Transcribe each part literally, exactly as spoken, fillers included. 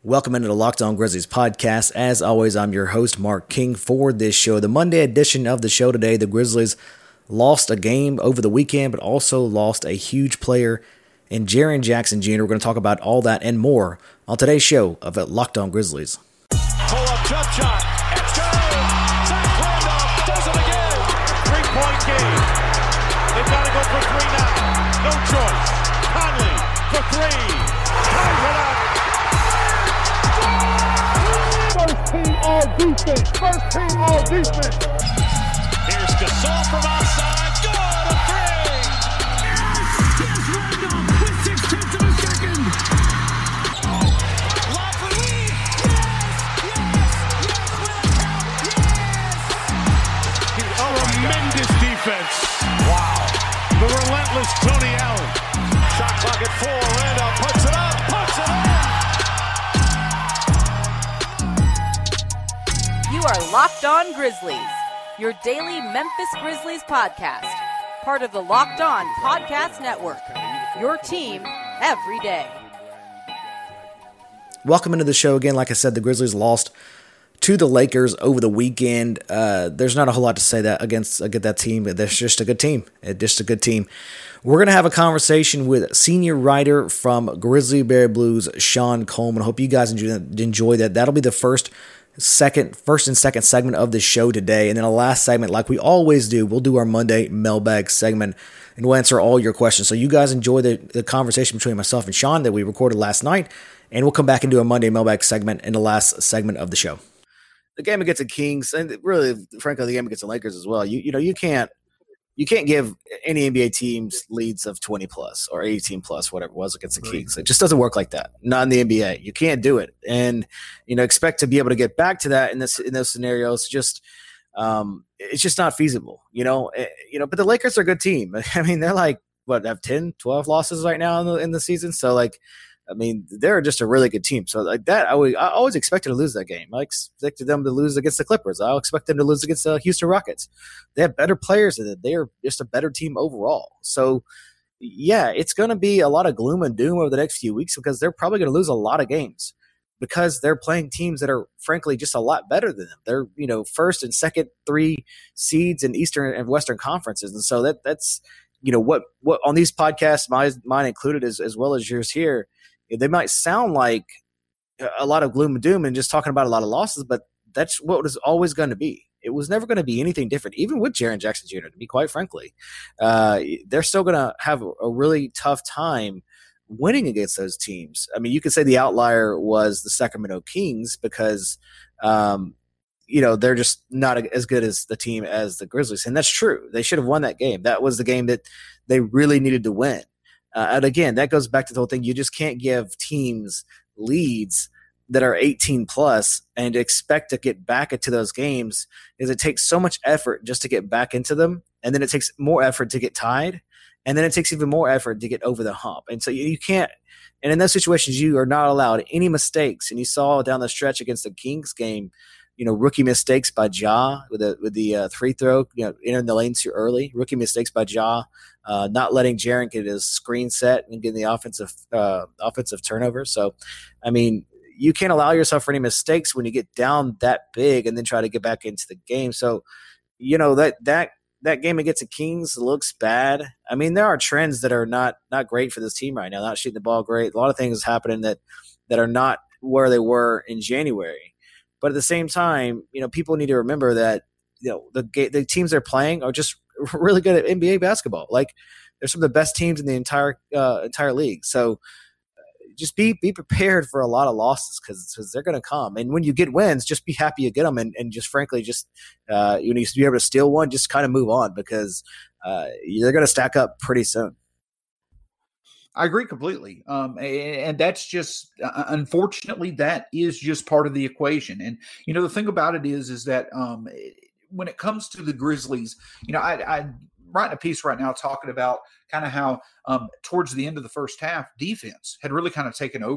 Welcome into the Locked On Grizzlies podcast. As always, I'm your host, Mark King, for this show. The Monday edition of the show today, the Grizzlies lost a game over the weekend, but also lost a huge player in Jaren Jackson Junior We're going to talk about all that and more on today's show of Locked On Grizzlies. Pull-up jump shot. It's good. Zach Randolph does it again. Three-point game. They've got to go for three now. No choice. Conley for three. Ties it up. First team all defense. First team all defense. Here's Gasol from outside. Good, a three. Yes, yes, Randolph with six tenths of a second. Lob for Lee. Yes, yes, yes, will count. Yes. Oh, tremendous defense. Wow. The relentless Tony Allen. Shot clock at four. Randolph puts it up. Puts it up. You are Locked On Grizzlies, your daily Memphis Grizzlies podcast, part of the Locked On Podcast Network, your team every day. Welcome into the show again. Like I said, the Grizzlies lost to the Lakers over the weekend. Uh, there's not a whole lot to say that against, against that team. It's just a good team. It's just a good team. We're going to have a conversation with senior writer from Grizzly Bear Blues, Sean Coleman. Hope you guys enjoy, enjoy that. That'll be the first second, first and second segment of the show today. And then a last segment, like we always do, we'll do our Monday mailbag segment and we'll answer all your questions. So you guys enjoy the, the conversation between myself and Sean that we recorded last night. And we'll come back and do a Monday mailbag segment in the last segment of the show. The game against the Kings, and really, frankly, the game against the Lakers as well. You you know, you can't you can't give any N B A teams leads of twenty plus or eighteen plus, whatever it was against the Kings. It just doesn't work like that. Not in the N B A. You can't do it. And, you know, expect to be able to get back to that in this in those scenarios. Just um, it's just not feasible, you know. You know, but the Lakers are a good team. I mean, they're like what, have ten, twelve losses right now in the in the season. So like I mean, they're just a really good team. So like that, I, would, I always expected to lose that game. I expected them to lose against the Clippers. I expect them to lose against the Houston Rockets. They have better players than it. They are just a better team overall. So yeah, it's going to be a lot of gloom and doom over the next few weeks because they're probably going to lose a lot of games because they're playing teams that are frankly just a lot better than them. They're, you know, first and second three seeds in Eastern and Western conferences. And so that that's, you know, what, what on these podcasts, my, mine included as, as well as yours here, they might sound like a lot of gloom and doom and just talking about a lot of losses, but that's what it was always going to be. It was never going to be anything different, even with Jaren Jackson Junior, to be quite frankly. Uh, they're still going to have a really tough time winning against those teams. I mean, you could say the outlier was the Sacramento Kings because, um, you know, they're just not as good as the team as the Grizzlies. And that's true. They should have won that game. That was the game that they really needed to win. Uh, and again, that goes back to the whole thing. You just can't give teams leads that are eighteen plus and expect to get back into those games because it takes so much effort just to get back into them. And then it takes more effort to get tied. And then it takes even more effort to get over the hump. And so you, you can't – and in those situations, you are not allowed any mistakes. And you saw down the stretch against the Kings game, you know, rookie mistakes by Ja with the with the uh, free throw, you know, entering the lane too early. Rookie mistakes by Ja, uh, not letting Jaren get his screen set and getting the offensive uh, offensive turnover. So, I mean, you can't allow yourself for any mistakes when you get down that big and then try to get back into the game. So, you know, that that that game against the Kings looks bad. I mean, there are trends that are not not great for this team right now. Not shooting the ball great. A lot of things happening that that are not where they were in January. But at the same time, you know, people need to remember that, you know, the the teams they're playing are just really good at N B A basketball. Like, they're some of the best teams in the entire uh, entire league. So just be be prepared for a lot of losses because they're going to come. And when you get wins, just be happy you get them. And, and just frankly, just uh, you need to be able to steal one, just kind of move on because uh, they're going to stack up pretty soon. I agree completely. Um, and that's just, uh, unfortunately, that is just part of the equation. And, you know, the thing about it is, is that um, when it comes to the Grizzlies, you know, I, I writing a piece right now talking about kind of how um, towards the end of the first half, defense had really kind of taken over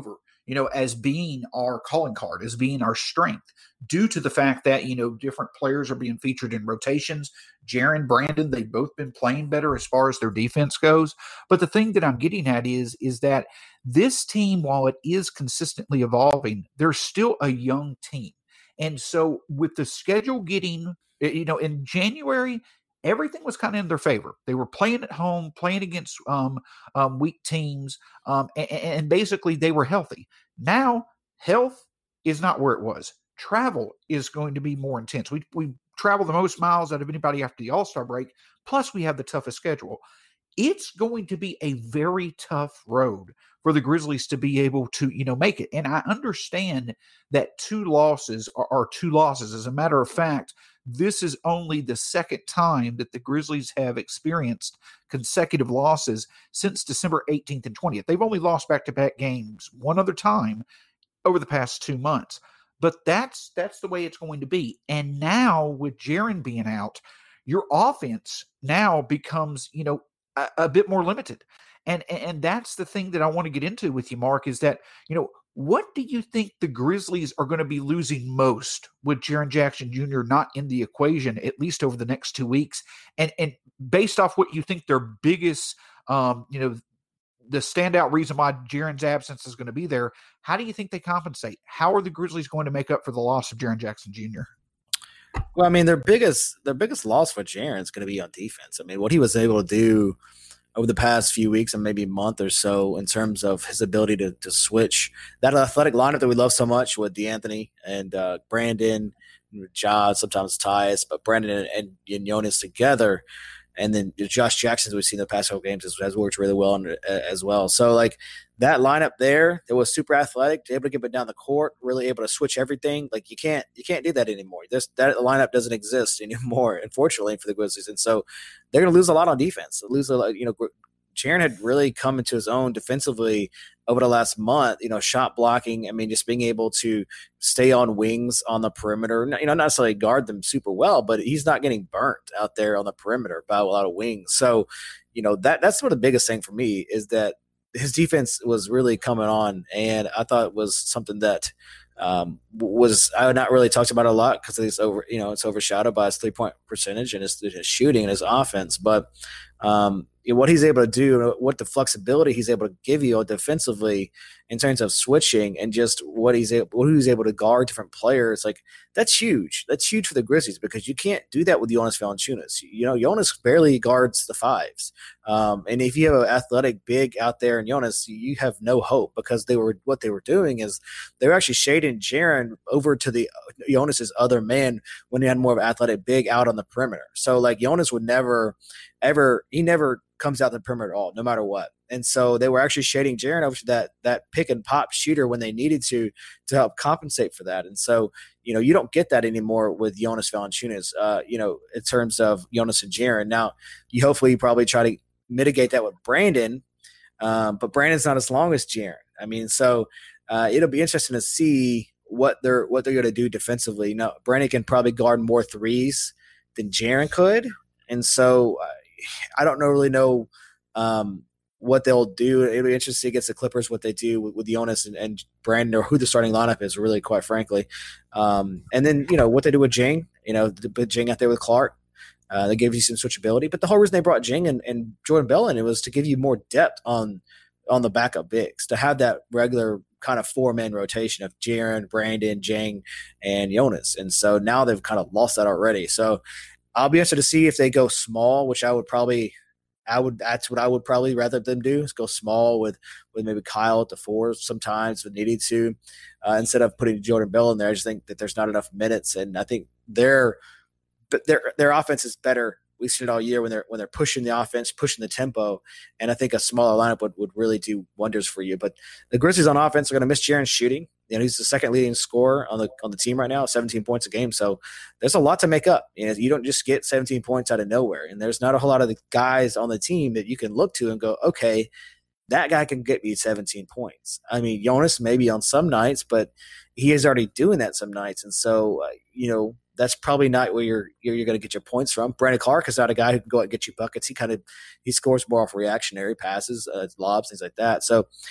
you know, as being our calling card, as being our strength, due to the fact that, you know, different players are being featured in rotations. Jaren, Brandon, they've both been playing better as far as their defense goes. But the thing that I'm getting at is, is that this team, while it is consistently evolving, they're still a young team. And so with the schedule getting, you know, in January, everything was kind of in their favor. They were playing at home, playing against um, um, weak teams, um, and, and basically they were healthy. Now, health is not where it was. Travel is going to be more intense. We we travel the most miles out of anybody after the All-Star break, plus we have the toughest schedule. It's going to be a very tough road for the Grizzlies to be able to, you know, make it. And I understand that two losses are, are two losses. As a matter of fact, this is only the second time that the Grizzlies have experienced consecutive losses since December eighteenth and twentieth. They've only lost back-to-back games one other time over the past two months. But that's that's the way it's going to be. And now with Jaren being out, your offense now becomes, you know, a, a bit more limited. And, and that's the thing that I want to get into with you, Mark, is that, you know, what do you think the Grizzlies are going to be losing most with Jaren Jackson Junior not in the equation, at least over the next two weeks? And and based off what you think their biggest, um, you know, the standout reason why Jaren's absence is going to be there, how do you think they compensate? How are the Grizzlies going to make up for the loss of Jaren Jackson Junior? Well, I mean, their biggest their biggest loss for Jaren is going to be on defense. I mean, what he was able to do over the past few weeks and maybe month or so in terms of his ability to to switch that athletic lineup that we love so much with DeAnthony and uh, Brandon, Ja, sometimes Tyus, but Brandon and, and, and Jonas together. And then Josh Jackson, as we've seen the past couple games, has, has worked really well under, uh, as well. So, like, that lineup there, that was super athletic, able to get it down the court, really able to switch everything. Like, you can't you can't do that anymore. This that lineup doesn't exist anymore, unfortunately, for the Grizzlies. And so they're going to lose a lot on defense. Lose a lot, you know, Jaren had really come into his own defensively over the last month, you know, shot blocking. I mean, just being able to stay on wings on the perimeter, you know, not necessarily guard them super well, but he's not getting burnt out there on the perimeter by a lot of wings. So, you know, that that's sort of the biggest thing for me is that his defense was really coming on. And I thought it was something that um, was, I would not really talked about it a lot because it's over, you know, it's overshadowed by his three point percentage and his, his shooting and his offense. But, um, you know, what he's able to do, what the flexibility he's able to give you defensively in terms of switching and just what he's able, what he's able to guard different players, like that's huge. That's huge for the Grizzlies because you can't do that with Jonas Valanciunas. You know, Jonas barely guards the fives, um, and if you have an athletic big out there in Jonas, you have no hope because they were what they were doing is they were actually shading Jaren over to the Jonas's other man when he had more of an athletic big out on the perimeter. So like Jonas would never, ever, he never comes out the perimeter at all, no matter what. And so they were actually shading Jaren over to that that pick and pop shooter when they needed to to help compensate for that. And so, you know, you don't get that anymore with Jonas Valanciunas, uh, you know, in terms of Jonas and Jaren. Now, you hopefully probably try to mitigate that with Brandon, um, but Brandon's not as long as Jaren. I mean, so uh, it'll be interesting to see what they're what they're going to do defensively. Now, Brandon can probably guard more threes than Jaren could, and so uh, I don't know really know um, what they'll do. It'll be interesting against the Clippers what they do with, with Jonas and, and Brandon, or who the starting lineup is, really, quite frankly. Um, and then, you know, what they do with Jing, you know, put Jing out there with Clark. Uh, they gave you some switchability. But the whole reason they brought Jing and, and Jordan Bell in, it was to give you more depth on on the backup bigs, to have that regular kind of four-man rotation of Jaren, Brandon, Jing, and Jonas. And so now they've kind of lost that already. So I'll be interested to see if they go small, which I would probably – I would. That's what I would probably rather them do is go small with, with maybe Kyle at the four sometimes if needed to, uh, instead of putting Jordan Bell in there. I just think that there's not enough minutes, and I think their their their offense is better. We've seen it all year when they're when they're pushing the offense, pushing the tempo, and I think a smaller lineup would, would really do wonders for you. But the Grizzlies on offense are going to miss Jaren's shooting. You know, he's the second leading scorer on the on the team right now, seventeen points a game. So there's a lot to make up. You know, you don't just get seventeen points out of nowhere. And there's not a whole lot of the guys on the team that you can look to and go, okay, that guy can get me seventeen points. I mean, Jonas maybe on some nights, but he is already doing that some nights. And so, uh, you know, that's probably not where you're you're, you're going to get your points from. Brandon Clark is not a guy who can go out and get you buckets. He kind of he scores more off reactionary passes, uh, lobs, things like that. So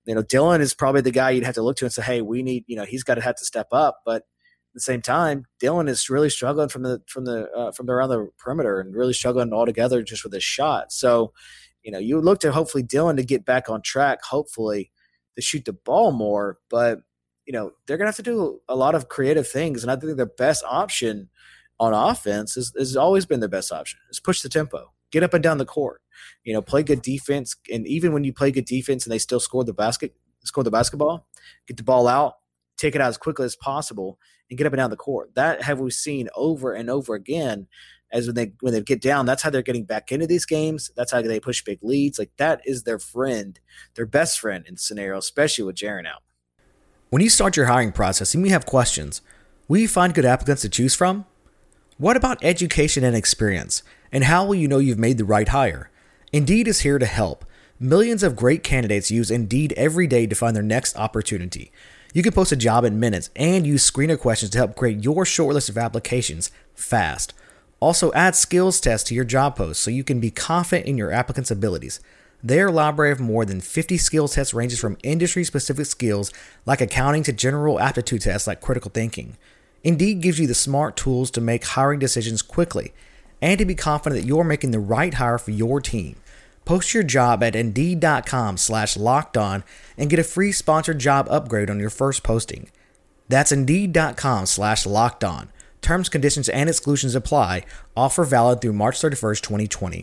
You know, Dillon is probably the guy you'd have to look to and say, hey, we need, you know, he's got to have to step up. But at the same time, Dillon is really struggling from the from the uh, from around the perimeter and really struggling altogether just with his shot. So, you know, you would look to hopefully Dillon to get back on track, hopefully to shoot the ball more. But, you know, they're going to have to do a lot of creative things. And I think their best option on offense is, has always been their best option is push the tempo, get up and down the court, you know, play good defense. And even when you play good defense and they still score the basket, score the basketball, get the ball out, take it out as quickly as possible, and get up and down the court. That have we seen over and over again as when they when they get down, that's how they're getting back into these games. That's how they push big leads. Like that is their friend, their best friend in scenario, especially with Jaren out. When you start your hiring process, you may have questions. Will you find good applicants to choose from? What about education and experience? And how will you know you've made the right hire? Indeed is here to help. Millions of great candidates use Indeed every day to find their next opportunity. You can post a job in minutes and use screener questions to help create your short list of applications fast. Also, add skills tests to your job post so you can be confident in your applicant's abilities. Their library of more than fifty skills tests ranges from industry-specific skills like accounting to general aptitude tests like critical thinking. Indeed gives you the smart tools to make hiring decisions quickly and to be confident that you're making the right hire for your team. Post your job at Indeed.com slash locked on and get a free sponsored job upgrade on your first posting. That's Indeed.com slash locked on. Terms, conditions, and exclusions apply. Offer valid through March thirty-first, twenty twenty.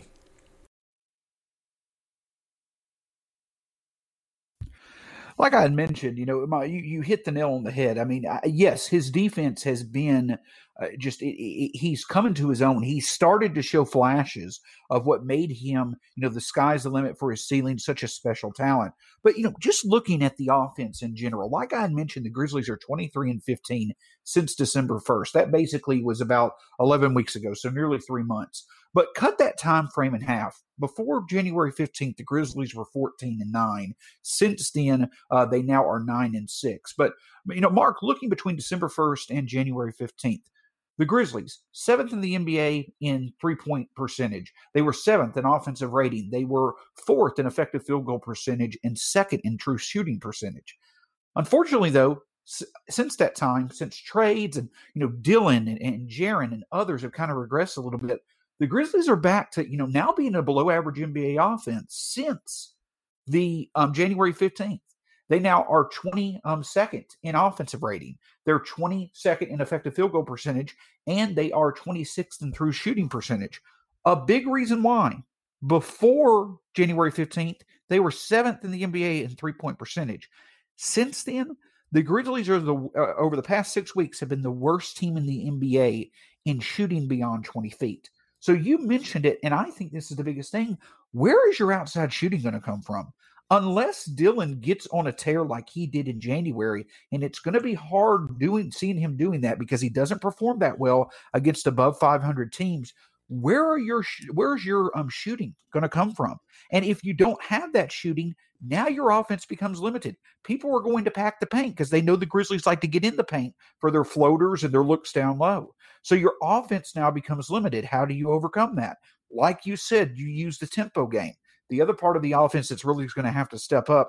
Like I had mentioned, you know, my, you, you hit the nail on the head. I mean, I, yes, his defense has been uh, just, it, it, he's coming to his own. He started to show flashes of what made him, you know, the sky's the limit for his ceiling, such a special talent. But, you know, just looking at the offense in general, like I had mentioned, the Grizzlies are twenty-three and fifteen since December first. That basically was about eleven weeks ago, so nearly three months. But cut that time frame in half. Before January fifteenth, the Grizzlies were fourteen and nine. Since then, uh, they now are nine and six. But, you know, Mark, looking between December first and January fifteenth, the Grizzlies, seventh in the N B A in three-point percentage. They were seventh in offensive rating. They were fourth in effective field goal percentage and second in true shooting percentage. Unfortunately, though, s- since that time, since trades and, you know, Dillon and, and Jaren and others have kind of regressed a little bit, the Grizzlies are back to, you know, now being a below-average N B A offense since the um, January fifteenth. They now are twenty-second in offensive rating. They're twenty-second in effective field goal percentage, and they are twenty-sixth in true shooting percentage. A big reason why, before January fifteenth, they were seventh in the N B A in three-point percentage. Since then, the Grizzlies are the uh, over the past six weeks have been the worst team in the N B A in shooting beyond twenty feet. So you mentioned it, and I think this is the biggest thing. Where is your outside shooting going to come from? Unless Dillon gets on a tear like he did in January, and it's going to be hard doing seeing him doing that because he doesn't perform that well against above five hundred teams. Where are your where's your um shooting going to come from? And if you don't have that shooting, now your offense becomes limited. People are going to pack the paint because they know the Grizzlies like to get in the paint for their floaters and their looks down low. So your offense now becomes limited. How do you overcome that? Like you said, you use the tempo game. The other part of the offense that's really going to have to step up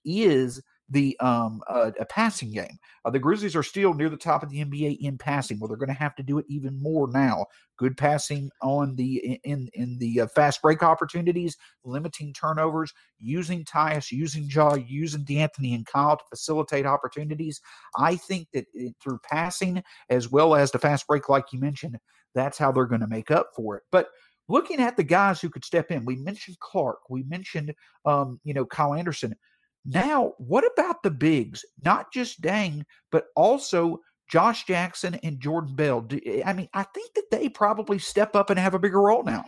is the um, uh, a passing game. Uh, the Grizzlies are still near the top of the N B A in passing. Well, they're going to have to do it even more now. Good passing on the in in the uh, fast break opportunities, limiting turnovers, using Tyus, using Jaw, using D'Anthony and Kyle to facilitate opportunities. I think that it, through passing as well as the fast break, like you mentioned, that's how they're going to make up for it. But looking at the guys who could step in, we mentioned Clark, we mentioned um, you know Kyle Anderson. Now, what about the bigs? Not just Dang, but also Josh Jackson and Jordan Bell. I mean, I think that they probably step up and have a bigger role now.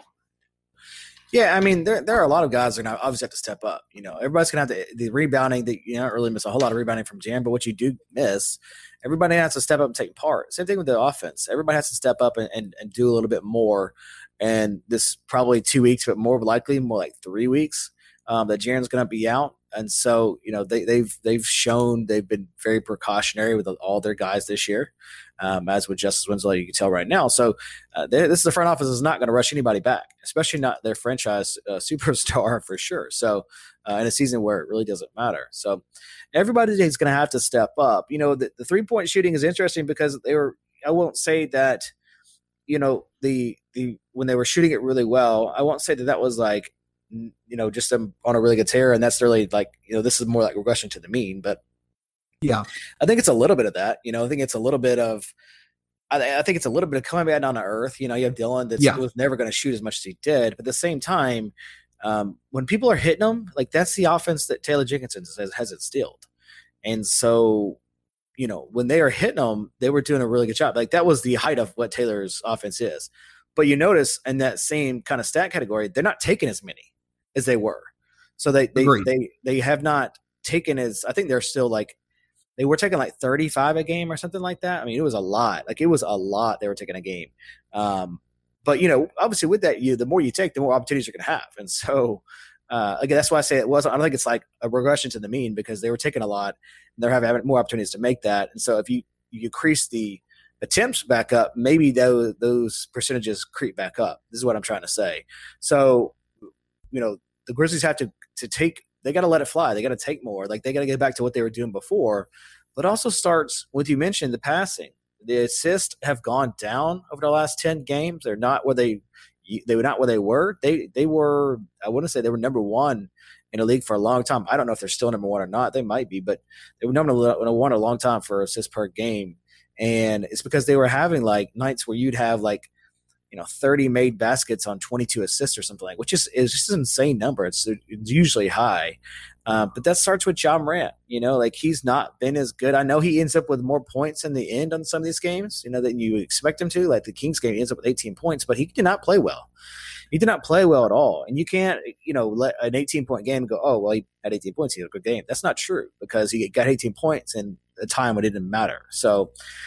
Yeah, I mean, there there are a lot of guys that are going to obviously have to step up. You know, everybody's going to have to – the rebounding, that you don't really miss a whole lot of rebounding from Jaren, but what you do miss, everybody has to step up and take part. Same thing with the offense. Everybody has to step up and, and, and do a little bit more. And this probably two weeks, but more likely more like three weeks. um, that Jaren's going to be out. And so, you know, they, they've they've shown they've been very precautionary with all their guys this year, um, as with Justice Winslow, you can tell right now. So uh, they, this is the front office is not going to rush anybody back, especially not their franchise uh, superstar for sure. So uh, in a season where it really doesn't matter. So everybody is going to have to step up. You know, the, the three-point shooting is interesting because they were – I won't say that, you know, the the when they were shooting it really well, I won't say that that was like – you know, just um, on a really good tear. And that's really like, you know, this is more like regression to the mean, but yeah, I think it's a little bit of that, you know, I think it's a little bit of, I, I think it's a little bit of coming back down to earth. You know, you have Dylan that yeah. was never going to shoot as much as he did, but at the same time, um, when people are hitting them, like that's the offense that Taylor Jenkinson has, has instilled. And so, you know, when they are hitting them, they were doing a really good job. Like that was the height of what Taylor's offense is. But you notice in that same kind of stat category, they're not taking as many as they were. So they they, they they have not taken as I think they're still like they were taking like thirty-five a game or something like that. I mean, it was a lot. Like it was a lot they were taking a game. Um, but you know, obviously with that, you the more you take, the more opportunities you're gonna have. And so uh, again, that's why I say it wasn't I don't think it's like a regression to the mean because they were taking a lot and they're having more opportunities to make that. And so if you you increase the attempts back up, maybe those those percentages creep back up. This is what I'm trying to say. So you know, the Grizzlies have to to take – they got to let it fly. They got to take more. Like, they got to get back to what they were doing before. But it also starts with, you mentioned, the passing. The assists have gone down over the last ten games. They're not where they – they were not where they were. They they were – I wouldn't say they were number one in the league for a long time. I don't know if they're still number one or not. They might be. But they were number one a long time for assists per game. And it's because they were having, like, nights where you'd have, like, you know, thirty made baskets on twenty-two assists or something like, which is, is just an insane number. It's, it's usually high. Um, but that starts with Ja Morant, you know, like he's not been as good. I know he ends up with more points in the end on some of these games, you know, than you expect him to. Like the Kings game, he ends up with eighteen points, but he did not play well. He did not play well at all. And you can't, you know, let an eighteen point game go, oh, well, he had eighteen points. He had a good game. That's not true because he got eighteen points in a time when it didn't matter. So,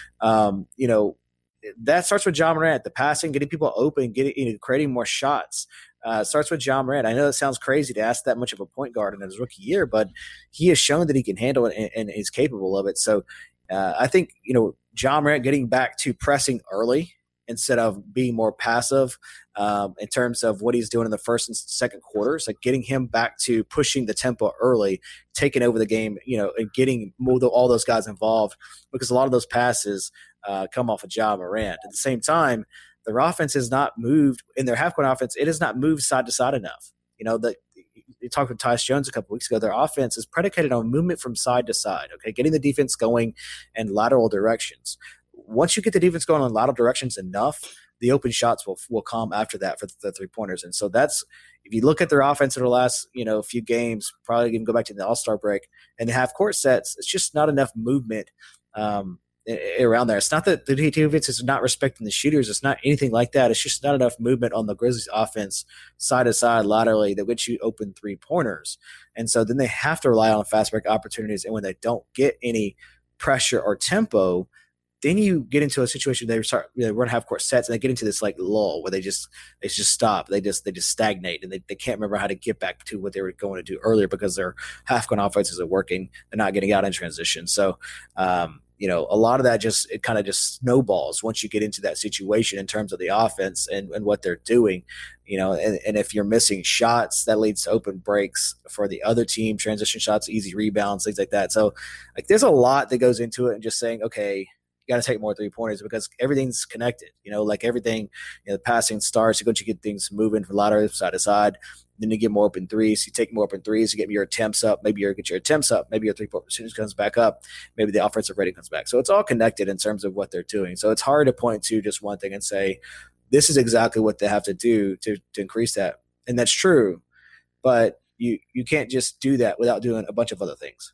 um, you know, that starts with Ja Morant, the passing, getting people open, getting, you know, creating more shots. Uh, starts with Ja Morant. I know it sounds crazy to ask that much of a point guard in his rookie year, but he has shown that he can handle it and, and is capable of it. So uh, I think, you know, Ja Morant getting back to pressing early instead of being more passive um, in terms of what he's doing in the first and second quarters, like getting him back to pushing the tempo early, taking over the game, you know, and getting all those guys involved because a lot of those passes uh, come off of Ja Morant. At the same time, their offense has not moved in their half-court offense. It has not moved side to side enough. You know, the, you talked with Tyus Jones a couple weeks ago. Their offense is predicated on movement from side to side, okay, getting the defense going in lateral directions. Once you get the defense going in lateral directions enough, the open shots will will come after that for the three-pointers. And so that's – if you look at their offense in the last, you know, few games, probably even go back to the All-Star break, and the half-court sets, it's just not enough movement um, around there. It's not that the defense is not respecting the shooters. It's not anything like that. It's just not enough movement on the Grizzlies offense side to side laterally that gets you open three-pointers. And so then they have to rely on fast break opportunities. And when they don't get any pressure or tempo, then you get into a situation where they start you know, run half court sets and they get into this like lull where they just they just stop. They just they just stagnate and they, they can't remember how to get back to what they were going to do earlier because their half court offenses are working. They're not getting out in transition. So um, you know, a lot of that just it kind of just snowballs once you get into that situation in terms of the offense and, and what they're doing. You know, and, and if you're missing shots, that leads to open breaks for the other team, transition shots, easy rebounds, things like that. So like there's a lot that goes into it and just saying, okay, you got to take more three pointers because everything's connected, you know, like everything, you know, the passing starts, you go to get things moving from lateral side to side. Then you get more open threes. You take more open threes. You get your attempts up. Maybe you get your attempts up. Maybe your three-point percentage comes back up. Maybe the offensive rating comes back. So it's all connected in terms of what they're doing. So it's hard to point to just one thing and say, this is exactly what they have to do to, to increase that. And that's true. But you you can't just do that without doing a bunch of other things.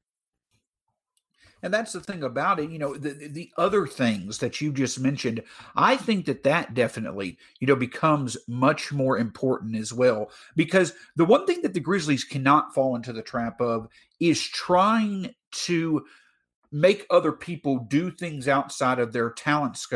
And that's the thing about it, you know, the the other things that you just mentioned, I think that that definitely, you know, becomes much more important as well. Because the one thing that the Grizzlies cannot fall into the trap of is trying to make other people do things outside of their talent scopes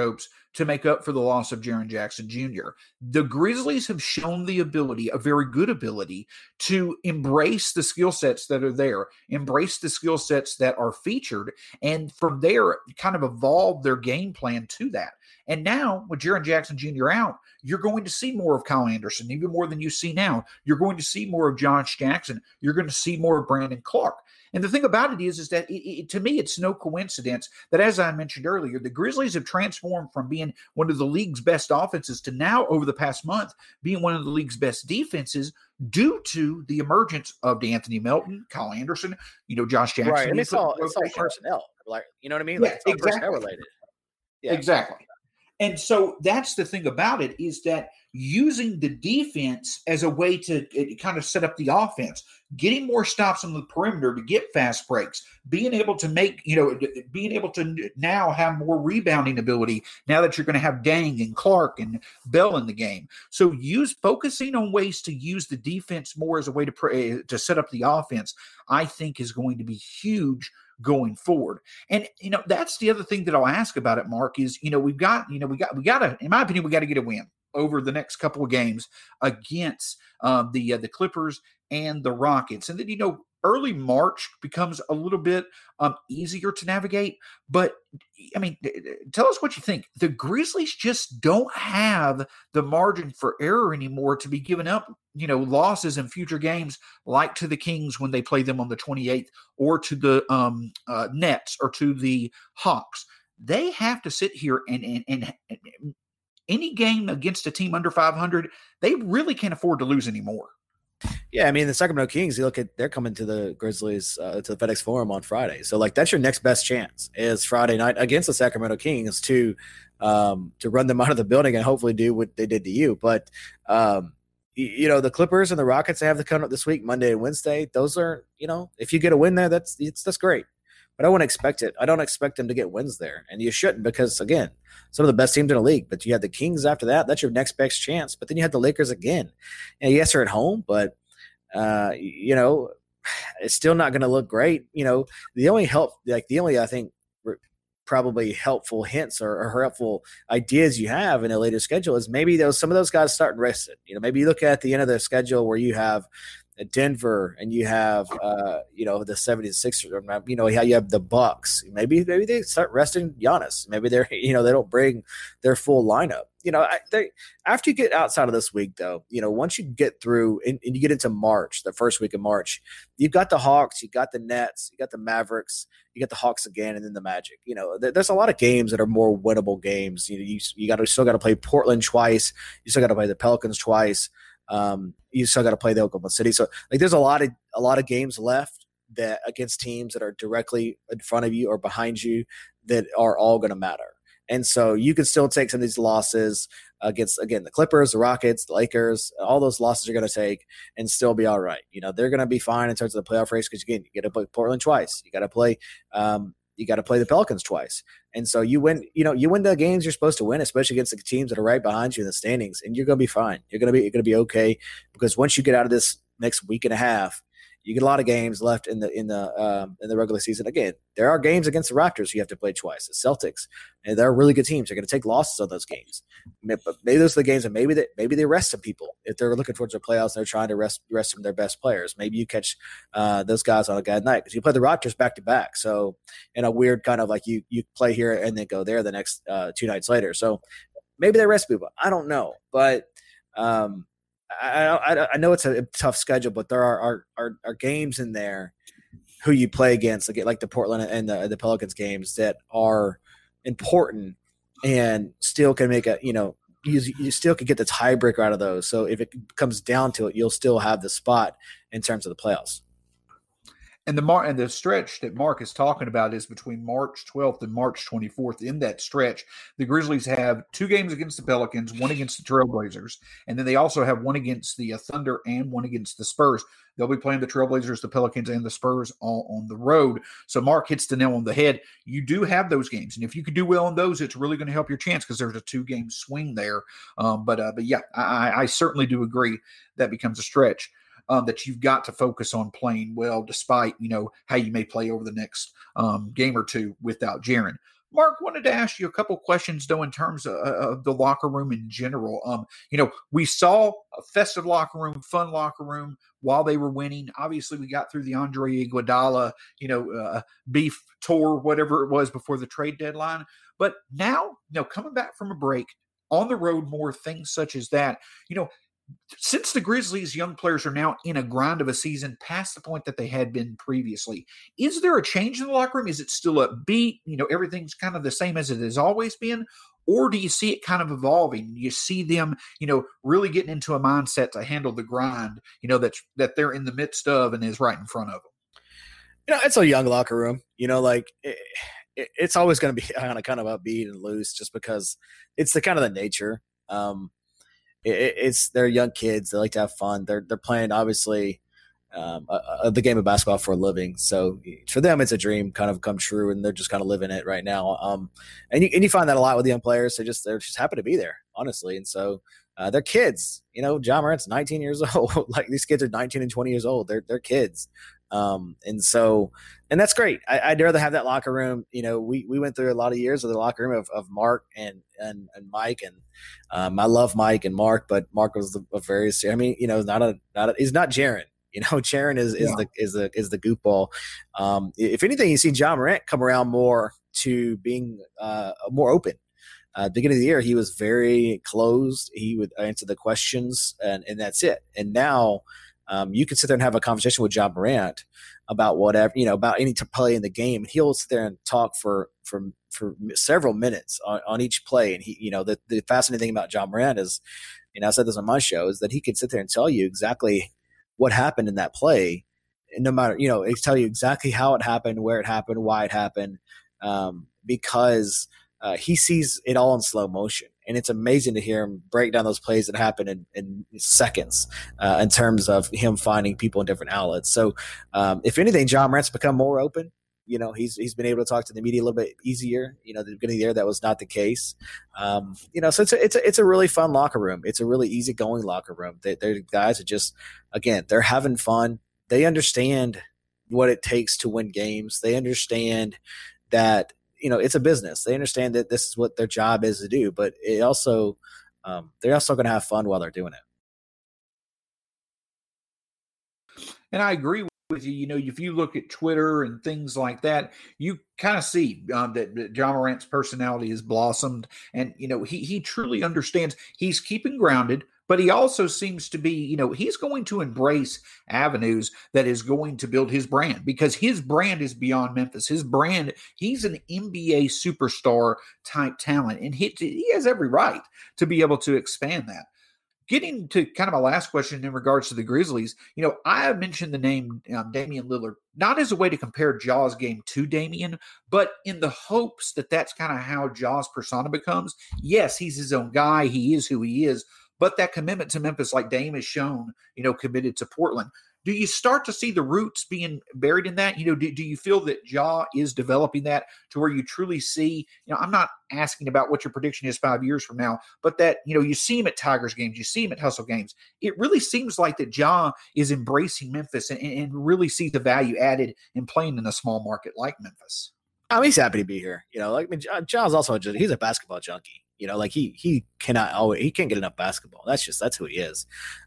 to make up for the loss of Jaren Jackson Junior The Grizzlies have shown the ability, a very good ability, to embrace the skill sets that are there, embrace the skill sets that are featured, and from there kind of evolve their game plan to that. And now, with Jaren Jackson Junior out, you're going to see more of Kyle Anderson, even more than you see now. You're going to see more of Josh Jackson. You're going to see more of Brandon Clark. And the thing about it is, is that it, it, to me, it's no coincidence that, as I mentioned earlier, the Grizzlies have transformed from being one of the league's best offenses to now, over the past month, being one of the league's best defenses due to the emergence of DeAnthony Melton, Kyle Anderson, you know, Josh Jackson. Right, and it's all, it's all personnel. Like, you know what I mean? Like, Yeah, it's all exactly. personnel related. Yeah. Exactly. And so that's the thing about it, is that using the defense as a way to kind of set up the offense, getting more stops on the perimeter to get fast breaks, being able to make, you know, being able to now have more rebounding ability now that you're going to have Dang and Clark and Bell in the game. So use focusing on ways to use the defense more as a way to pray, to set up the offense, I think is going to be huge going forward. And, you know, that's the other thing that I'll ask about it, Mark, is, you know, we've got, you know, we got, we got to, in my opinion, we got to get a win over the next couple of games against um, the, uh, the Clippers and the Rockets. And then, you know, early March becomes a little bit um, easier to navigate, but I mean, tell us what you think. The Grizzlies just don't have the margin for error anymore to be giving up, you know, losses in future games, like to the Kings when they play them on the twenty-eighth, or to the um, uh, Nets, or to the Hawks. They have to sit here and, and, and, and any game against a team under five hundred, they really can't afford to lose anymore. Yeah, I mean, the Sacramento Kings, you look at, they're coming to the Grizzlies, uh, to the FedEx Forum on Friday. So, like, that's your next best chance, is Friday night against the Sacramento Kings to um, to run them out of the building and hopefully do what they did to you. But, um, you, you know, the Clippers and the Rockets, they have the come up this week, Monday and Wednesday. Those are, you know, if you get a win there, that's it's, that's great. But I wouldn't expect it. I don't expect them to get wins there. And you shouldn't, because, again, some of the best teams in the league. But you have the Kings after that. That's your next best chance. But then you have the Lakers again. And yes, they're at home, but – Uh, you know, it's still not going to look great. You know, the only help, like the only, I think, probably helpful hints or, or helpful ideas you have in a later schedule is maybe those some of those guys starting rested. You know, maybe you look at the end of the schedule where you have Denver and you have, uh, you know, the seventy-sixers, you know, how you have the Bucks. Maybe maybe they start resting Giannis. Maybe they're, you know, they don't bring their full lineup. You know, I, they, after you get outside of this week, though, you know, once you get through and, and you get into March, the first week of March, you've got the Hawks, you got the Nets, you got the Mavericks, you got the Hawks again, and then the Magic. You know, there, there's a lot of games that are more winnable games. You know, you, you got to still got to play Portland twice. You still got to play the Pelicans twice. Um, you still got to play the Oklahoma City. So, like, there's a lot of a lot of games left that against teams that are directly in front of you or behind you that are all going to matter. And so you can still take some of these losses against, again, the Clippers, the Rockets, the Lakers. All those losses you're going to take and still be all right. You know, they're going to be fine in terms of the playoff race because, again, you got to play Portland twice. You got to play um, you got to play the Pelicans twice. And so you win, you know, you win the games you're supposed to win, especially against the teams that are right behind you in the standings, and you're going to be fine. You're going to be you're going to be okay, because once you get out of this next week and a half, you get a lot of games left in the in the um, in the regular season. Again, there are games against the Raptors you have to play twice. The Celtics, and they're really good teams. They're going to take losses on those games. But maybe those are the games, and maybe that maybe they rest some people if they're looking towards their playoffs. And they're trying to rest rest some of their best players. Maybe you catch uh, those guys on a bad night because you play the Raptors back to back. So in a weird kind of like you you play here and then go there the next uh, two nights later. So maybe they rest people. I don't know, but. Um, I, I I know it's a tough schedule, but there are, are are are games in there who you play against, like like the Portland and the the Pelicans games that are important and still can make a you know you you still can get the tiebreaker out of those. So if it comes down to it, you'll still have the spot in terms of the playoffs. And the mar- and the stretch that Mark is talking about is between March twelfth and March twenty-fourth. In that stretch, the Grizzlies have two games against the Pelicans, one against the Trailblazers, and then they also have one against the uh, Thunder and one against the Spurs. They'll be playing the Trailblazers, the Pelicans, and the Spurs all on the road. So Mark hits the nail on the head. You do have those games, and if you could do well on those, it's really going to help your chance because there's a two-game swing there. Um, but uh, but yeah, I, I certainly do agree that becomes a stretch. Um, that you've got to focus on playing well, despite, you know, how you may play over the next um, game or two without Jaren. Mark, wanted to ask you a couple questions, though, in terms of, of the locker room in general. Um, you know, we saw a festive locker room, fun locker room while they were winning. Obviously, we got through the Andre Iguodala, you know, uh, beef tour, whatever it was before the trade deadline. But now, you know, coming back from a break, on the road more, things such as that, you know, since the Grizzlies' young players are now in a grind of a season past the point that they had been previously, is there a change in the locker room? Is it still upbeat? You know, everything's kind of the same as it has always been? Or do you see it kind of evolving? You see them, you know, really getting into a mindset to handle the grind, you know, that, that they're in the midst of and is right in front of them? You know, it's a young locker room. You know, like it, it, it's always going to be kind of, kind of upbeat and loose just because it's the kind of the nature. Um, It, it's they're young kids. They like to have fun. They're they're playing obviously um, uh, uh, the game of basketball for a living. So for them, it's a dream kind of come true, and they're just kind of living it right now. Um, and you and you find that a lot with young players. They just they're just happy to be there, honestly. And so uh, they're kids. You know, Ja Morant's nineteen years old. Like these kids are nineteen and twenty years old. They're they're kids. Um, and so, and that's great. I, I'd rather have that locker room. You know, we, we went through a lot of years of the locker room of, of Mark and, and, and Mike. And, um, I love Mike and Mark, but Mark was the, a very, I mean, you know, not a, not a, he's not Jaren, you know, Jaren is, is yeah. the, is the, is the goofball. Um, if anything, you see Ja Morant come around more to being, uh, more open. Uh, at the beginning of the year, he was very closed. He would answer the questions and, and that's it. And now, Um, you can sit there and have a conversation with Ja Morant about whatever, you know, about any to play in the game. And he'll sit there and talk for, for, for several minutes on, on each play. And he, you know, the, the fascinating thing about Ja Morant is, you know, I said this on my show, is that he can sit there and tell you exactly what happened in that play. And no matter, you know, he tell you exactly how it happened, where it happened, why it happened, um, because uh, he sees it all in slow motion. And it's amazing to hear him break down those plays that happen in, in seconds uh, in terms of him finding people in different outlets. So um, if anything, Ja Morant's become more open. You know, he's he's been able to talk to the media a little bit easier. You know, at the beginning of the year, that was not the case. Um, you know, so it's a, it's a, it's a really fun locker room. It's a really easygoing locker room. They, they're guys that just, again, they're having fun. They understand what it takes to win games. They understand that, you know, it's a business. They understand that this is what their job is to do, but it also, um, they're also going to have fun while they're doing it. And I agree with you. You know, if you look at Twitter and things like that, you kind of see um, that, that Ja Morant's personality has blossomed, and you know, he he truly understands. He's keeping grounded, but he also seems to be, you know, he's going to embrace avenues that is going to build his brand, because his brand is beyond Memphis. His brand, he's an N B A superstar type talent, and he, he has every right to be able to expand that. Getting to kind of my last question in regards to the Grizzlies, you know, I mentioned the name um, Damian Lillard, not as a way to compare Ja's game to Damian, but in the hopes that that's kind of how Ja's persona becomes. Yes, he's his own guy. He is who he is. But that commitment to Memphis, like Dame has shown, you know, committed to Portland. Do you start to see the roots being buried in that? You know, do, do you feel that Ja is developing that to where you truly see, you know, I'm not asking about what your prediction is five years from now, but that, you know, you see him at Tigers games, you see him at Hustle games. It really seems like that Ja is embracing Memphis and, and really sees the value added in playing in a small market like Memphis. I mean, he's happy to be here. You know, like I mean, Ja's also a, he's a basketball junkie. You know, like he he cannot always he can't get enough basketball. That's just that's who he is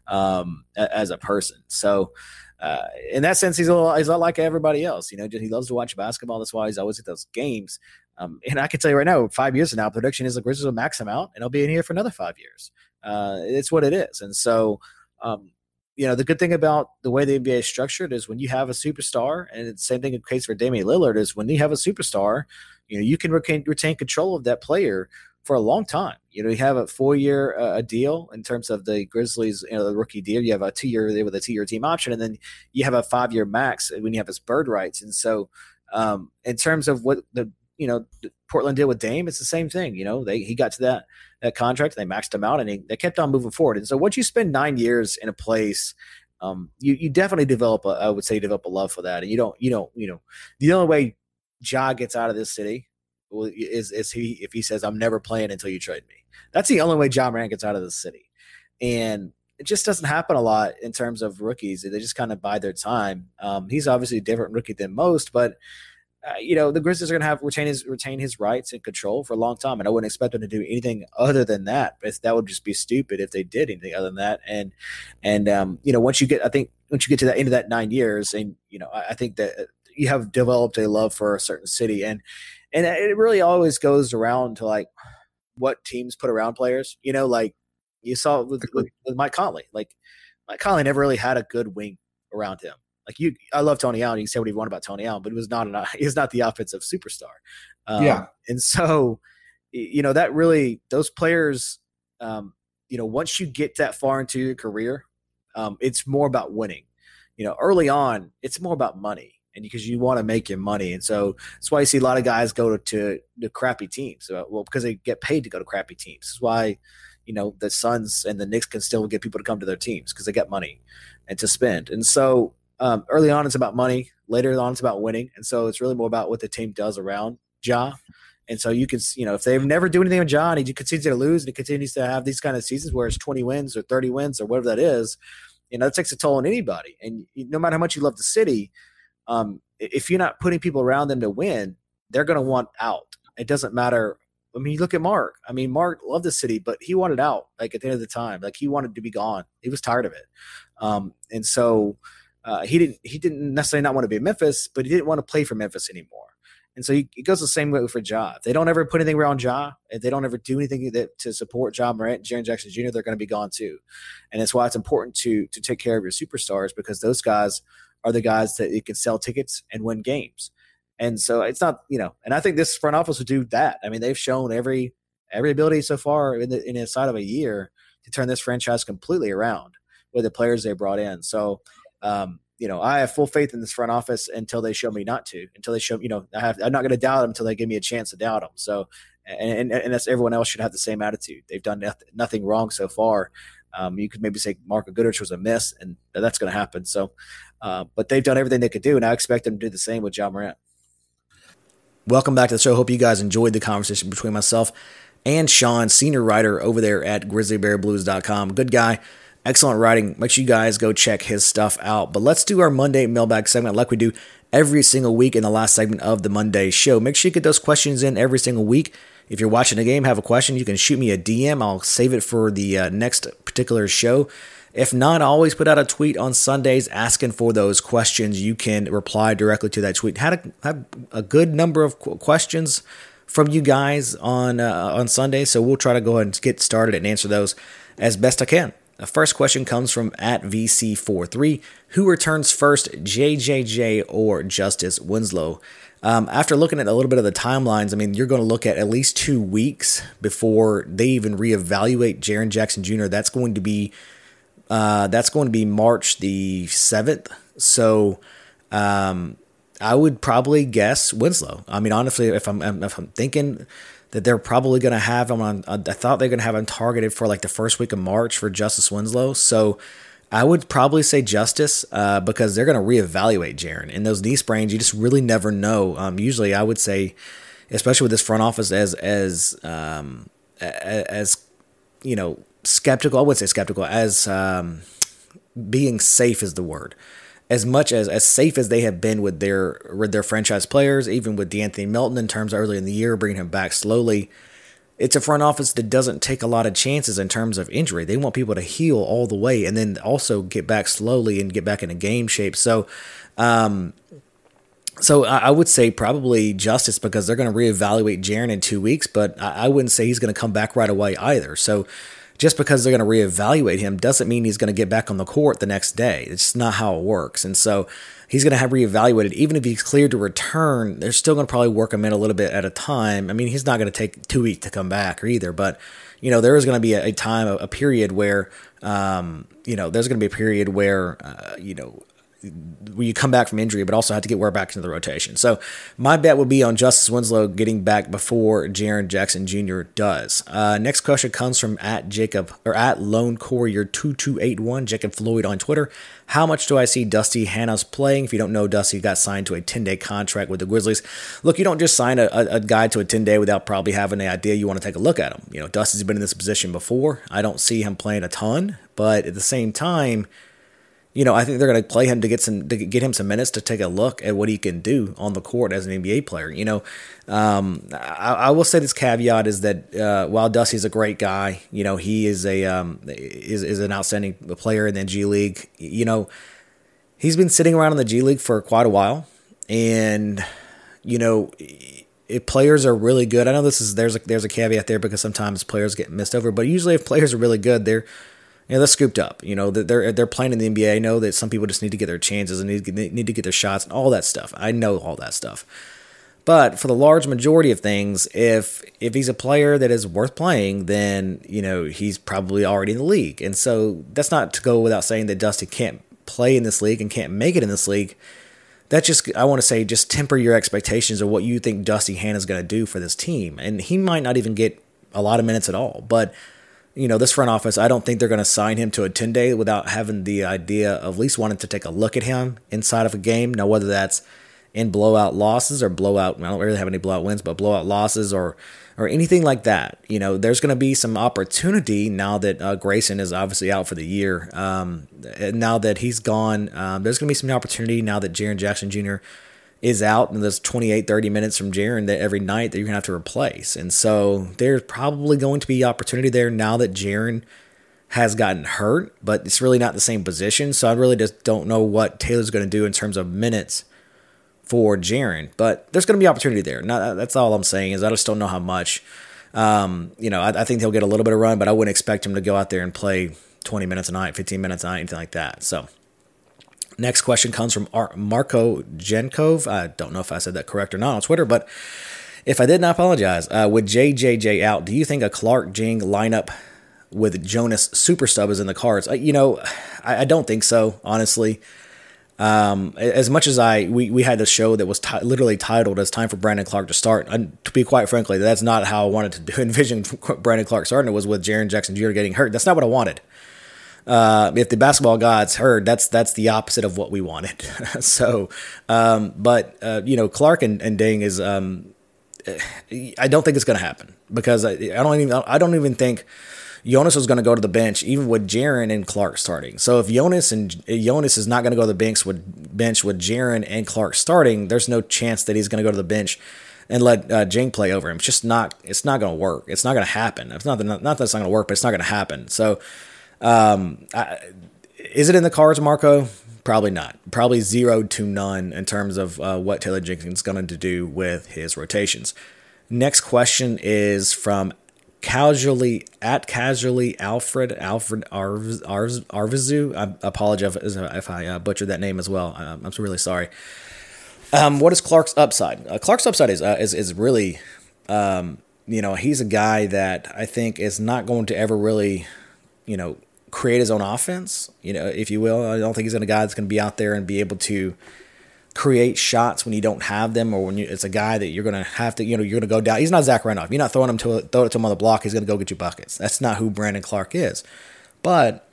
um, as a person. So uh, in that sense, he's a little, he's not like everybody else. You know, just, he loves to watch basketball. That's why he's always at those games. Um, and I can tell you right now, five years from now, prediction is the Grizzlies will max him out, and he'll be in here for another five years. Uh, it's what it is. And so, um, you know, the good thing about the way the N B A is structured is when you have a superstar, and it's the same thing in case for Damian Lillard, is when you have a superstar, you know, you can retain, retain control of that player for a long time. You know, you have a four-year uh, deal in terms of the Grizzlies, you know, the rookie deal. You have a two-year with a two-year team option, and then you have a five-year max when you have his bird rights. And so um, in terms of what the, you know, Portland did with Dame, it's the same thing. You know, they he got to that that contract, they maxed him out, and they, they kept on moving forward. And so once you spend nine years in a place, um, you you definitely develop a, I would say, develop a love for that. And you don't, you don't, you know, the only way Ja gets out of this city is is he if he says, I'm never playing until you trade me. That's the only way Ja Morant gets out of the city. And it just doesn't happen a lot in terms of rookies. They just kind of bide their time. Um, he's obviously a different rookie than most, but uh, you know, the Grizzlies are going to have retain his retain his rights and control for a long time, and I wouldn't expect them to do anything other than that. But that would just be stupid if they did anything other than that. And and um, you know, once you get, I think once you get to that end of that nine years, and you know, I, I think that you have developed a love for a certain city, and and it really always goes around to like what teams put around players. You know, like you saw with, with, with Mike Conley. Like Mike Conley never really had a good wing around him. Like you, I love Tony Allen. You can say what you want about Tony Allen, but he was not an, he was not the offensive superstar. Um, yeah, and so you know that really those players. Um, you know, once you get that far into your career, um, it's more about winning. You know, early on, it's more about money, and because you want to make your money, and so that's why you see a lot of guys go to to, to crappy teams. Uh, well, because they get paid to go to crappy teams. That's why, you know, the Suns and the Knicks can still get people to come to their teams because they get money and to spend. And so um, early on, it's about money. Later on, it's about winning. And so it's really more about what the team does around Ja. And so you can, you know, if they never do anything with Ja and he continues to lose and he continues to have these kind of seasons where it's twenty wins or thirty wins or whatever that is, you know, that takes a toll on anybody. And no matter how much you love the city, um, if you're not putting people around them to win, they're going to want out. It doesn't matter. I mean, you look at Mark. I mean, Mark loved the city, but he wanted out. Like at the end of the time, like he wanted to be gone. He was tired of it, um, and so uh, he didn't. He didn't necessarily not want to be in Memphis, but he didn't want to play for Memphis anymore. And so he, it goes the same way for Ja. If they don't ever put anything around Ja, if they don't ever do anything that, to support Ja Morant and Jaren Jackson Junior, they're going to be gone too. And that's why it's important to to take care of your superstars, because those guys are the guys that you can sell tickets and win games. And so it's not, you know, and I think this front office would do that. I mean, they've shown every every ability so far in the in inside of a year to turn this franchise completely around with the players they brought in. So, um, you know, I have full faith in this front office until they show me not to. Until they show, you know, I have, I'm not going to doubt them until they give me a chance to doubt them. So, and, and and that's everyone else should have the same attitude. They've done nothing, nothing wrong so far. Um, you could maybe say Marco Goodrich was a miss, and that's going to happen. So, uh, but they've done everything they could do, and I expect them to do the same with Ja Morant. Welcome back to the show. Hope you guys enjoyed the conversation between myself and Sean, senior writer over there at grizzly bear blues dot com. Good guy. Excellent writing. Make sure you guys go check his stuff out. But let's do our Monday mailbag segment like we do every single week in the last segment of the Monday show. Make sure you get those questions in every single week. If you're watching a game, have a question, you can shoot me a D M. I'll save it for the uh, next particular show. If not, I always put out a tweet on Sundays asking for those questions. You can reply directly to that tweet. Had a, had a good number of questions from you guys on uh, on Sunday, so we'll try to go ahead and get started and answer those as best I can. The first question comes from at V C forty-three. Who returns first, J J J or Justice Winslow? Um, after looking at a little bit of the timelines, I mean, you're going to look at at least two weeks before they even reevaluate Jaren Jackson Junior That's going to be uh, that's going to be March the seventh. So um, I would probably guess Winslow. I mean, honestly, if I'm if I'm thinking that they're probably going to have him on, I thought they're going to have him targeted for like the first week of March for Justice Winslow. So I would probably say Justice uh, because they're going to reevaluate Jaren. And those knee sprains, you just really never know. Um, usually I would say, especially with this front office as, as, um, as, you know, skeptical, I would say skeptical, as um, being safe is the word. As much as as safe as they have been with their with their franchise players, even with DeAnthony Melton in terms of early in the year, bringing him back slowly, it's a front office that doesn't take a lot of chances in terms of injury. They want people to heal all the way and then also get back slowly and get back into game shape. So, um, so I would say probably Justice because they're going to reevaluate Jaren in two weeks, but I wouldn't say he's going to come back right away either. So just because they're going to reevaluate him doesn't mean he's going to get back on the court the next day. It's not how it works. And so he's going to have reevaluated. Even if he's cleared to return, they're still going to probably work him in a little bit at a time. I mean, he's not going to take two weeks to come back either. But, you know, there is going to be a, a time, a, a period where, um, you know, there's going to be a period where, uh, you know, where you come back from injury, but also have to get where back into the rotation. So my bet would be on Justice Winslow getting back before Jaren Jackson Junior does. Uh, next question comes from at Jacob or at Lone Courier two two eight one, Jacob Floyd on Twitter. How much do I see Dusty Hannahs playing? If you don't know, Dusty got signed to a ten-day contract with the Grizzlies. Look, you don't just sign a, a, a guy to a ten-day without probably having the idea you want to take a look at him. You know, Dusty's been in this position before. I don't see him playing a ton, but at the same time, you know, I think they're going to play him to get some to get him some minutes to take a look at what he can do on the court as an N B A player. You know, um, I, I will say this caveat is that uh, while Dusty's a great guy, you know, he is a um, is is an outstanding player in the G League. You know, he's been sitting around in the G League for quite a while, and you know, if players are really good, I know this is there's a there's a caveat there because sometimes players get missed over, but usually if players are really good, they're You know, they're scooped up. You know, they're they're playing in the N B A. I know that some people just need to get their chances and need, need to get their shots and all that stuff. I know all that stuff. But for the large majority of things, if if he's a player that is worth playing, then, you know, he's probably already in the league. And so that's not to go without saying that Dusty can't play in this league and can't make it in this league. That's just, I want to say, just temper your expectations of what you think Dusty Hannah is going to do for this team. And he might not even get a lot of minutes at all. But you know, this front office, I don't think they're going to sign him to a ten-day without having the idea of at least wanting to take a look at him inside of a game. Now, whether that's in blowout losses or blowout, I don't really have any blowout wins, but blowout losses or or anything like that. You know, there's going to be some opportunity now that uh, Grayson is obviously out for the year. Um, now that he's gone, um, there's going to be some opportunity now that Jaren Jackson Junior is out, and there's twenty-eight, thirty minutes from Jaren that every night that you're going to have to replace. And so there's probably going to be opportunity there now that Jaren has gotten hurt, but it's really not the same position. So I really just don't know what Taylor's going to do in terms of minutes for Jaren, but there's going to be opportunity there. Now, that's all I'm saying is I just don't know how much. Um, you know, I, I think he'll get a little bit of run, but I wouldn't expect him to go out there and play twenty minutes a night, fifteen minutes a night, anything like that. So next question comes from Marco Genkov. I don't know if I said that correct or not on Twitter, but if I did, I apologize. Uh, with J J J out, do you think a Clark Jing lineup with Jonas Super Sub is in the cards? Uh, you know, I, I don't think so, honestly. Um, as much as I, we, we had a show that was t- literally titled as Time for Brandon Clark to Start. And to be quite frankly, that's not how I wanted to do, envision Brandon Clark starting. It was with Jaren Jackson Junior getting hurt. That's not what I wanted. Uh, if the basketball gods heard, that's that's the opposite of what we wanted. so, um, but uh, you know, Clark and, and Ding is. Um, I don't think it's going to happen because I, I don't even I don't even think Jonas was going to go to the bench even with Jaren and Clark starting. So if Jonas and Jonas is not going to go to the bench with bench with Jaren and Clark starting, there's no chance that he's going to go to the bench and let uh, Jing play over him. It's just not. It's not going to work. It's not going to happen. It's not that, not that it's not going to work, but it's not going to happen. So. Um, I, is it in the cards, Marco? Probably not. Probably zero to none in terms of uh, what Taylor Jenkins is going to do with his rotations. Next question is from casually at casually Alfred Alfred Arv, Arv, Arvizu. I apologize if, if I uh, butchered that name as well. I'm, I'm really sorry. Um, what is Clark's upside? Uh, Clark's upside is uh, is is really, um, you know, he's a guy that I think is not going to ever really, you know, create his own offense, you know, if you will. I don't think he's a guy that's going to be out there and be able to create shots when you don't have them, or when you, it's a guy that you're going to have to, you know, you're going to go down. He's not Zach Randolph. You're not throwing him to throw it to him on the block. He's going to go get you buckets. That's not who Brandon Clark is. But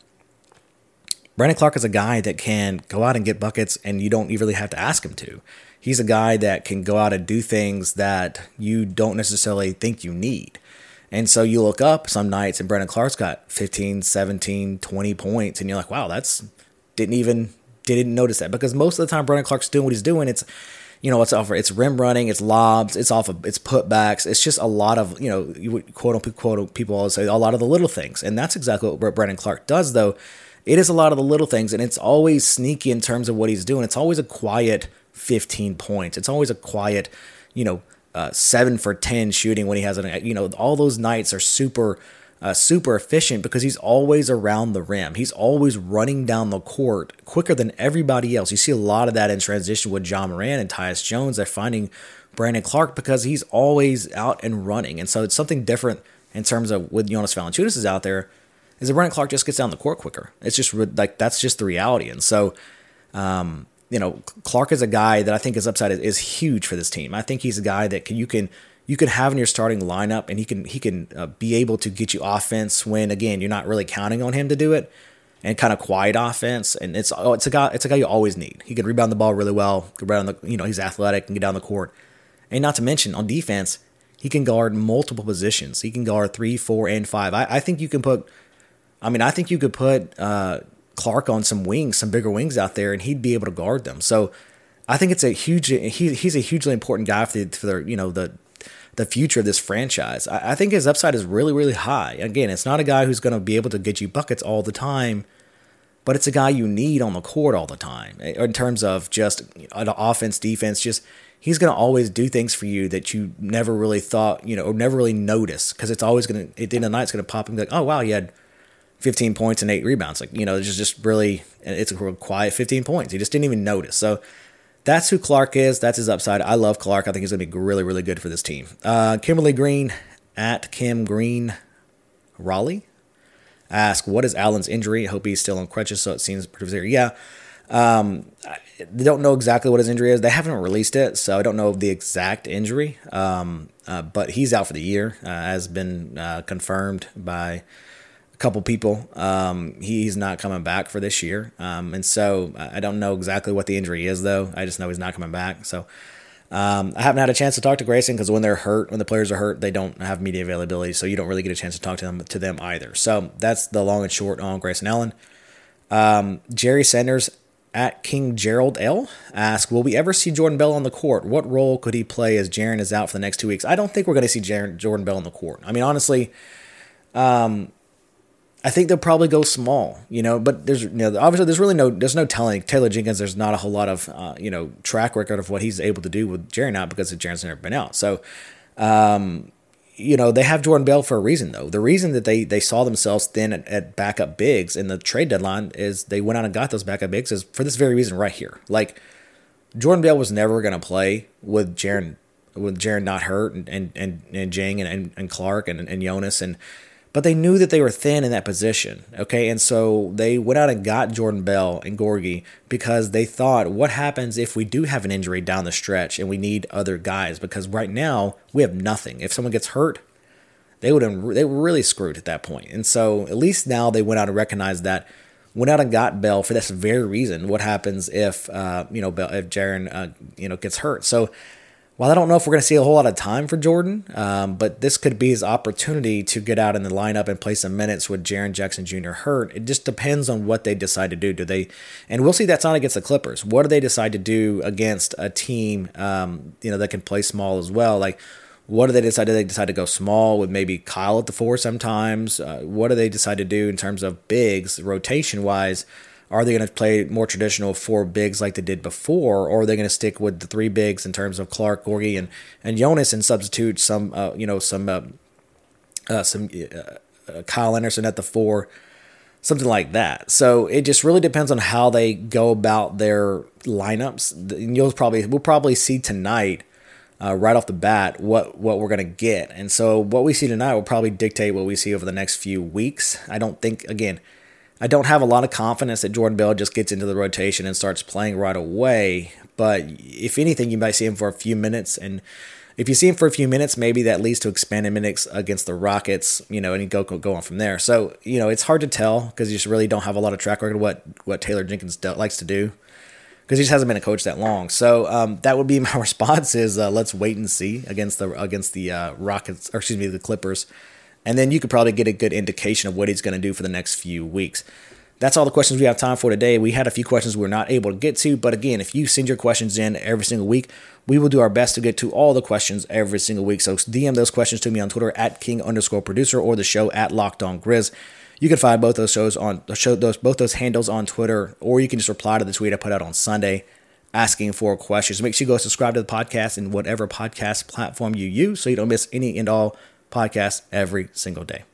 Brandon Clark is a guy that can go out and get buckets, and you don't really have to ask him to. He's a guy that can go out and do things that you don't necessarily think you need. And so you look up some nights and Brandon Clark's got fifteen, seventeen, twenty points. And you're like, wow, that's didn't even didn't notice that. Because most of the time Brandon Clark's doing what he's doing. It's, you know, it's off, it's rim running, it's lobs, it's off of, it's putbacks. It's just a lot of, you know, you would quote unquote, quote, people always say a lot of the little things. And that's exactly what Brandon Clark does, though. It is a lot of the little things, and it's always sneaky in terms of what he's doing. It's always a quiet fifteen points. It's always a quiet, you know, Uh, seven for ten shooting when he has a, you know, all those nights are super, uh, super efficient because he's always around the rim. He's always running down the court quicker than everybody else. You see a lot of that in transition with John Moran and Tyus Jones. They're finding Brandon Clark because he's always out and running. And so it's something different in terms of with Jonas Valanciunas is out there, is that Brandon Clark just gets down the court quicker. It's just like, that's just the reality. And so, um, you know, Clark is a guy that I think his upside is, is huge for this team. I think he's a guy that can, you can you can have in your starting lineup, and he can he can uh, be able to get you offense when, again, you're not really counting on him to do it, and kind of quiet offense. And it's oh, it's a guy it's a guy you always need. He can rebound the ball really well. Can rebound the, you know, he's athletic and get down the court. And not to mention on defense, he can guard multiple positions. He can guard three, four, and five. I, I think you can put. I mean, I think you could put. Uh, Clark on some wings, some bigger wings out there, and he'd be able to guard them. So I think it's a huge. He, he's a hugely important guy for the, for the you know the the future of this franchise. I, I think his upside is really really high. Again, it's not a guy who's going to be able to get you buckets all the time, but it's a guy you need on the court all the time in terms of just an offense, defense. Just he's going to always do things for you that you never really thought, you know, or never really noticed, because it's always going to, at the end of the night, it's going to pop and be like, oh, wow, you had fifteen points and eight rebounds. Like, you know, it's just, just really, it's a real quiet fifteen points. You just didn't even notice. So that's who Clark is. That's his upside. I love Clark. I think he's going to be really, really good for this team. Uh, Kimberly Green at Kim Green Raleigh ask, what is Allen's injury? I hope he's still on crutches, so it seems pretty severe. Yeah. Um, they don't know exactly what his injury is. They haven't released it, so I don't know the exact injury. Um, uh, but he's out for the year, uh, has been uh, confirmed by a couple people. Um, he, he's not coming back for this year. Um, and so I don't know exactly what the injury is, though. I just know he's not coming back. So um, I haven't had a chance to talk to Grayson, because when they're hurt, when the players are hurt, they don't have media availability, so you don't really get a chance to talk to them to them either. So that's the long and short on Grayson Allen. Um, Jerry Sanders at King Gerald L ask, will we ever see Jordan Bell on the court? What role could he play as Jaren is out for the next two weeks? I don't think we're going to see Jaren, Jordan Bell on the court. I mean, honestly, um, I think they'll probably go small, you know, but there's, you know, obviously there's really no, there's no telling Taylor Jenkins. There's not a whole lot of, uh, you know, track record of what he's able to do with Jaren out, because Jaren's never been out. So, um, you know, they have Jordan Bell for a reason, though. The reason that they, they saw themselves thin at, at backup bigs in the trade deadline is they went out and got those backup bigs is for this very reason right here. Like, Jordan Bell was never going to play with Jaren, with Jaren not hurt, and and and, and Jang and, and, and Clark and, and Jonas, and but they knew that they were thin in that position, okay? And so they went out and got Jordan Bell and Gorgie because they thought, what happens if we do have an injury down the stretch and we need other guys? Because right now, we have nothing. If someone gets hurt, they would have, they were really screwed at that point. And so at least now they went out and recognized that, went out and got Bell for this very reason. What happens if, uh, you know, Bell, if Jaren, uh, you know, gets hurt? So while I don't know if we're going to see a whole lot of time for Jordan, um, but this could be his opportunity to get out in the lineup and play some minutes with Jaren Jackson Junior hurt. It just depends on what they decide to do. Do they, and we'll see that's not against the Clippers. What do they decide to do against a team, um, you know, that can play small as well? Like, what do they decide? Do they decide to go small with maybe Kyle at the four sometimes? Uh, what do they decide to do in terms of bigs, rotation-wise? Are they going to play more traditional four bigs like they did before, or are they going to stick with the three bigs in terms of Clark, Gorgie, and and Jonas, and substitute some, uh, you know, some uh, uh, some uh, uh, Kyle Anderson at the four, something like that? So it just really depends on how they go about their lineups. And you'll probably we'll probably see tonight, uh, right off the bat, what what we're going to get, and so what we see tonight will probably dictate what we see over the next few weeks. I don't think again. I don't have a lot of confidence that Jordan Bell just gets into the rotation and starts playing right away. But if anything, you might see him for a few minutes. And if you see him for a few minutes, maybe that leads to expanded minutes against the Rockets, you know, and you go, go on from there. So, you know, it's hard to tell because you just really don't have a lot of track record of what, what Taylor Jenkins do, likes to do, because he just hasn't been a coach that long. So um, that would be my response is uh, let's wait and see against the, against the uh, Rockets, or excuse me, the Clippers. And then you could probably get a good indication of what he's going to do for the next few weeks. That's all the questions we have time for today. We had a few questions we were not able to get to. But again, if you send your questions in every single week, we will do our best to get to all the questions every single week. So D M those questions to me on Twitter at King underscore producer or the show at Locked On Grizz. You can find both those shows on show those both those handles on Twitter, or you can just reply to the tweet I put out on Sunday asking for questions. Make sure you go subscribe to the podcast in whatever podcast platform you use so you don't miss any and all podcasts every single day.